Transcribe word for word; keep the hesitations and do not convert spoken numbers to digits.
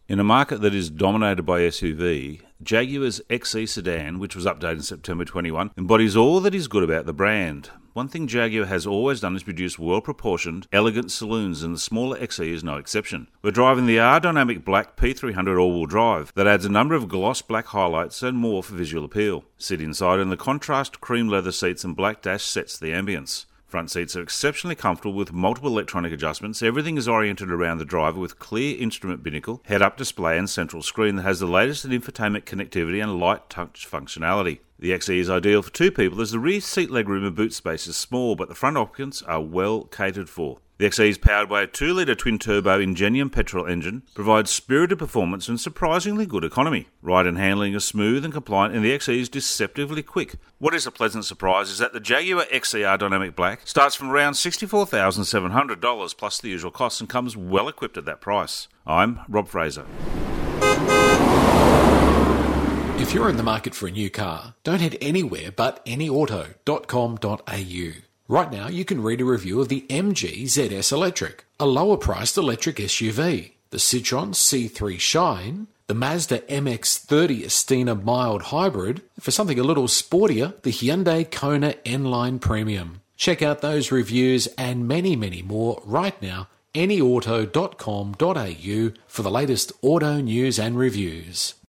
In a market that is dominated by S U V, Jaguar's X E sedan, which was updated in September twenty-one, embodies all that is good about the brand. One thing Jaguar has always done is produce well-proportioned, elegant saloons, and the smaller X E is no exception. We're driving the R-Dynamic Black P three hundred all-wheel drive that adds a number of gloss black highlights and more for visual appeal. Sit inside and the contrast cream leather seats and black dash sets the ambience. Front seats are exceptionally comfortable with multiple electronic adjustments. Everything is oriented around the driver with clear instrument binnacle, head-up display and central screen that has the latest in infotainment connectivity and light touch functionality. The X E is ideal for two people as the rear seat legroom and boot space is small, but the front occupants are well catered for. The X E is powered by a two litre twin-turbo Ingenium petrol engine, provides spirited performance and surprisingly good economy. Ride and handling are smooth and compliant, and the X E is deceptively quick. What is a pleasant surprise is that the Jaguar X E R Dynamic Black starts from around sixty-four thousand seven hundred dollars plus the usual costs and comes well equipped at that price. I'm Rob Fraser. If you're in the market for a new car, don't head anywhere but any auto dot com dot a u. Right now, you can read a review of the M G Z S Electric, a lower-priced electric S U V, the Citroen C three Shine, the Mazda M X thirty Estina Mild Hybrid, and for something a little sportier, the Hyundai Kona N-Line Premium. Check out those reviews and many, many more right now, any auto dot com dot a u, for the latest auto news and reviews.